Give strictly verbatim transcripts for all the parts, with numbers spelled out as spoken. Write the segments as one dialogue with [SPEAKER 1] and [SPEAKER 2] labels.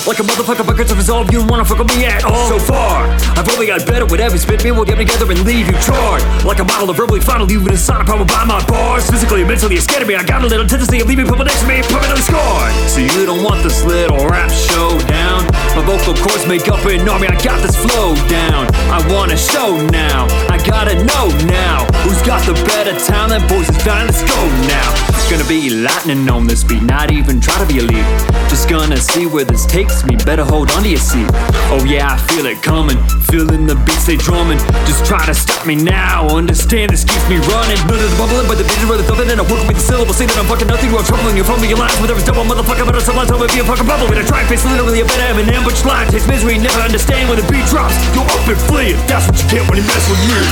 [SPEAKER 1] Like a motherfucker bucket of resolve, you don't wanna fuck with me at all. So far, I've only got better with every spit. Me, we'll get together and leave you charred. Like a model of verbally final, you with a sonic power by my bars. Physically and mentally, you're scared of me. I got a little tendency of leaving people next to me permanently scarred. So you don't want this little rap showdown. My vocal cords make up an army, I got this flow down. I wanna show now, I gotta know now. Who's got the better talent? Boys, it's fine, let's go now. It's gonna be lightning on this beat, not even try to be elite. Just gonna see where this takes me, better hold on to your seat. Oh yeah, I feel it coming, feeling the beats they drumming. Just try to stop me now, understand this keeps me running. None of the bubbling, but the vision rather thumping. And I work with the syllable, say that I'm fucking nothing. I'm troubling, you're fumbling your lines with every double motherfucker. But I'm someone tell me be a fucking bubble. When I try face literally a better M and M, but line takes misery, never understand when the beat drops. You'll up and flee, that's what you get when you mess with me.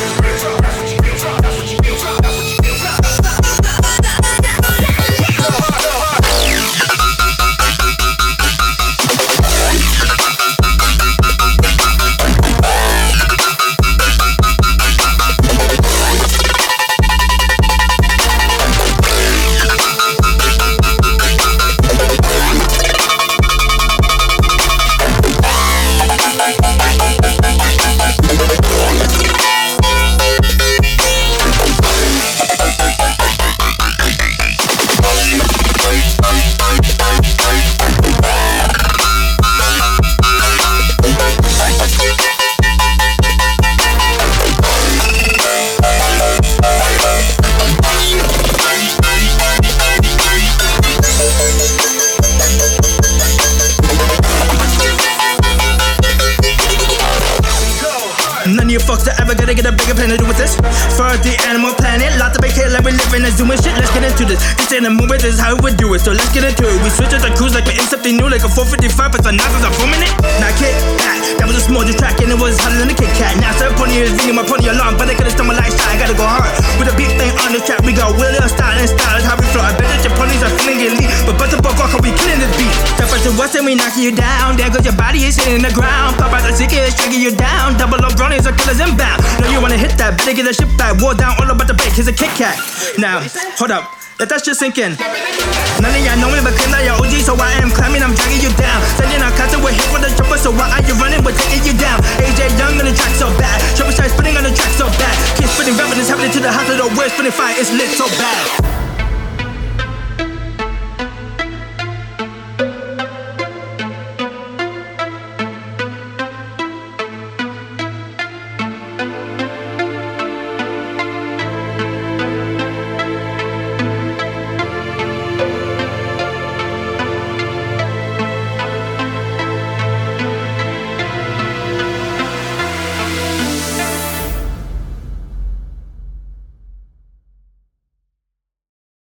[SPEAKER 2] None of you fucks are ever gonna get a bigger plan to do with this. For the animal planet, lot to make here like we live in a zoo and shit. Let's get into this. This ain't a movie, this is how we do it. So let's get into it. We switch up the cruise like we're in something new, like a four fifty-five, but the knives are four minute. Now kick back, that was a small distract and it was harder than a Kit Kat. Now seven pony is ringing my pony alarm, but I could've stumbled like shot. I gotta go hard with a beat thing on the track. We got wheel style and style is how we flow. I bet that your ponies are feeling elite, but but the buck how we killing this beat. Step up to west and we knocking you down. There goes your body is hitting the ground. Pop out the ticket is dragging you down. Double up brownies are killers inbound. Know you wanna hit that, better get that shit back. War down, all about the break, here's a Kit Kat. Now, hold up, let that shit sink in. None of y'all know me, but claim that you're O G, so I am climbing, I'm dragging you down. Sending out cuts, we're hit with a jumper, so why are you running? We're taking you down. A J Young on the track so bad. Triple side spinning on the track so bad. Keep spinning reverence happening to the house of the worst, spinning fire, it's lit so bad.